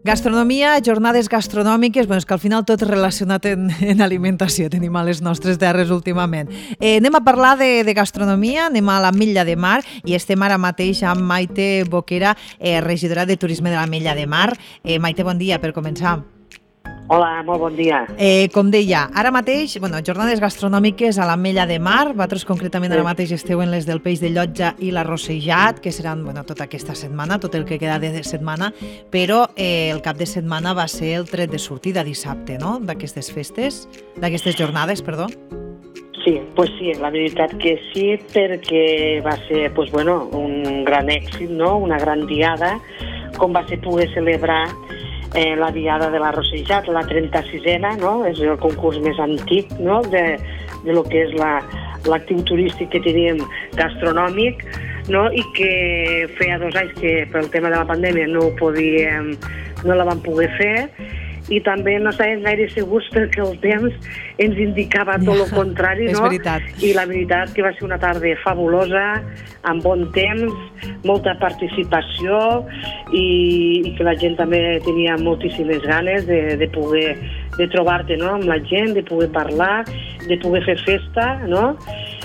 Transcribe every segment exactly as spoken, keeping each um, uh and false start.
Gastronomia, jornades gastronòmiques, bueno, és que al final tot relacionat en, en alimentació tenim a les nostres terres últimament. Eh, anem a parlar de, de gastronomia, anem a l'Ametlla de Mar i estem ara mateix amb Maite Boquera, eh, regidora de Turisme de l'Ametlla de Mar. Eh, Maite, bon dia per començar. Hola, molt bon dia. Eh, com deia, ara mateix, bueno, jornades gastronòmiques a l'Ametlla de Mar, vosaltres concretament ara mateix esteu en les del peix de llotja i l'arrossejat, que seran bueno, tota aquesta setmana, tot el que queda de setmana, però eh, el cap de setmana va ser el tret de sortida dissabte, no?, d'aquestes festes, d'aquestes jornades, perdó. Sí, pues sí, la veritat que sí, perquè va ser pues, bueno, un gran èxit, no?, una gran diada, com va ser poder celebrar Eh, la diada de l'arrossejat, la trenta-sisena, no? És el concurs més antic, no?, de, de lo que és la, l'actiu turístic que teníem gastronòmic, no?, i que feia dos anys que pel tema de la pandèmia no ho podíem, no la vam poder fer, i també no estàvem gaire segurs perquè el temps ens indicava tot el contrari, no? És veritat. I la veritat que va ser una tarda fabulosa, amb bon temps, molta participació i, i que la gent també tenia moltíssimes ganes de, de poder de trobar-te, no?, amb la gent, de poder parlar, de poder fer festa, no?,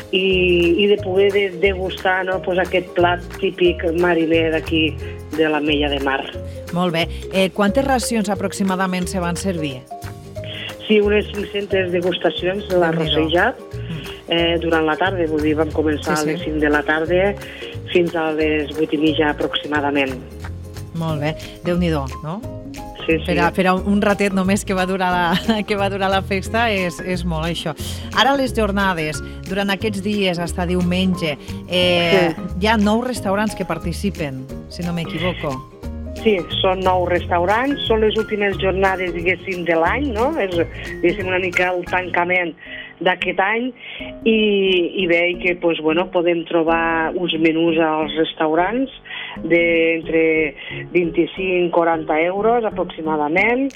i, i de poder de, degustar, no?, pues aquest plat típic mariner d'aquí de l'Ametlla de Mar. Molt bé. Eh, quantes racions aproximadament se van servir? Sí, unes cinc-centes degustacions de l'arrossejat eh, durant la tarda, vull dir, vam començar sí, sí. a les cinc de la tarda fins a les vuit i mitja aproximadament. Molt bé. Déu-n'hi-do, no? Sí, sí. Per a, per a un ratet només que va durar la, que va durar la festa és, és molt això. Ara les jornades, durant aquests dies, fins diumenge, eh, sí. hi ha nou restaurants que participen, si no m'equivoco. Sí, són nou restaurants, són les últimes jornades, diguéssim, de l'any, no? És, diguéssim, una mica el tancament d'aquest any i, i bé, que pues, bueno, podem trobar uns menús als restaurants d'entre vint-i-cinc a quaranta euros aproximadament,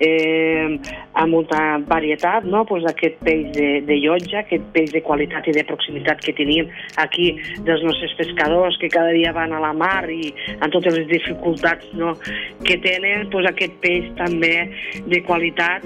eh, amb molta varietat, no? Pues aquest peix de, de llotja, aquest peix de qualitat i de proximitat que tenim aquí dels nostres pescadors que cada dia van a la mar i amb totes les dificultats, no?, que tenen, pues aquest peix també de qualitat.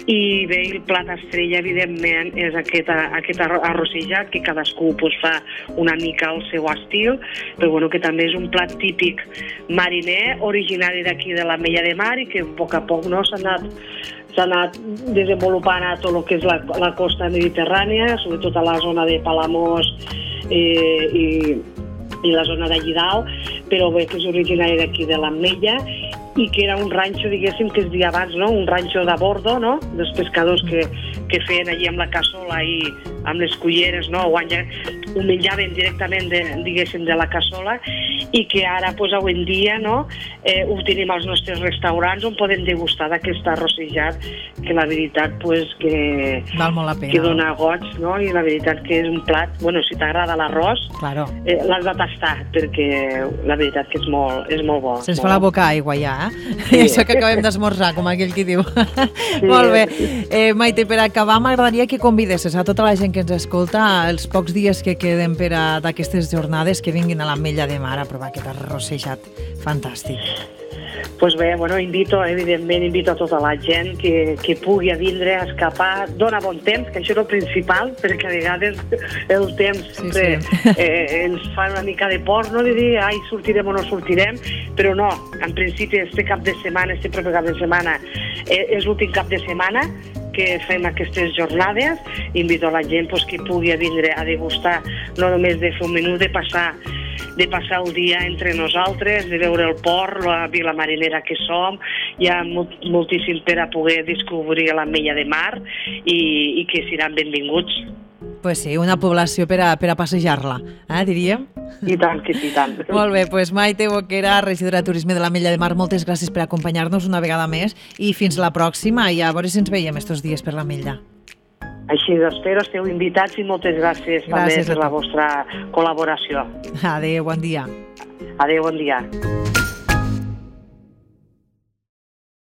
I bé, el plat estrella, evidentment, és aquest, aquest arrossejat, que cadascú pues, fa una mica el seu estil, però bueno, que també és un plat típic mariner, originari d'aquí de l'Ametlla de Mar i que a poc a poc no, s'ha anat, s'ha anat desenvolupant a tot el que és la, la costa mediterrània, sobretot a la zona de Palamós eh, i, i la zona d'allí dalt, però bé, que és originari d'aquí de l'Ametlla i que era un ranxo, diguéssim, que es deia abans, no?, un ranxo de bordo, no?, dels pescadors que, que feien allí amb la cassola i amb les culleres, no?, o ho menjaven directament, de, diguéssim, de la cassola, i que ara, pues, avui en dia, no?, eh, ho tenim als nostres restaurants on podem degustar d'aquest arrossejat, que la veritat, pues, que, val molt la pena, que dona goig, no?, i la veritat que és un plat, bueno, si t'agrada l'arròs, claro. eh, l'has de tastar, perquè la veritat que és molt, és molt bo. Se'ns fa la boca aigua ja, eh? Sí. Això que acabem d'esmorzar, com aquell qui diu. Sí. Molt bé. Eh, Maite, per acabar, m'agradaria que convidessis a tota la gent que ens escolta els pocs dies que queden per a d'aquestes jornades que vinguin a l'Ametlla de Mar a provar aquest arrossejat fantàstic. Pues bé, bueno, invito, evidentment, invito a tota la gent que, que pugui a vindre, a escapar, dona bon temps, que això és el principal, perquè a vegades el temps sempre sí, sí. Eh, ens fa una mica de por, no?, de dir, ai, sortirem o no sortirem, però no, en principi, este cap de setmana, este proper cap de setmana, eh, és l'últim cap de setmana que fem aquestes jornades. Invito a la gent pues, que pugui a vindre a degustar, no només de fer un menú, de passar de passar el dia entre nosaltres, de veure el port, la vila marinera que som. Hi ha molt, moltíssim per a poder descobrir l'Ametlla de Mar i, i que seran benvinguts. Pues sí, una població per a, per a passejar-la, eh, diríem? I tant, que sí, tant. Molt bé, doncs Maite Boquera, regidora de Turisme de l'Ametlla de Mar, moltes gràcies per acompanyar-nos una vegada més i fins la pròxima, i a veure si ens veiem estos dies per l'Ametlla. Així d'espero, esteu invitats i moltes gràcies, gràcies també per la vostra col·laboració. Adéu, bon dia. Adéu, bon dia.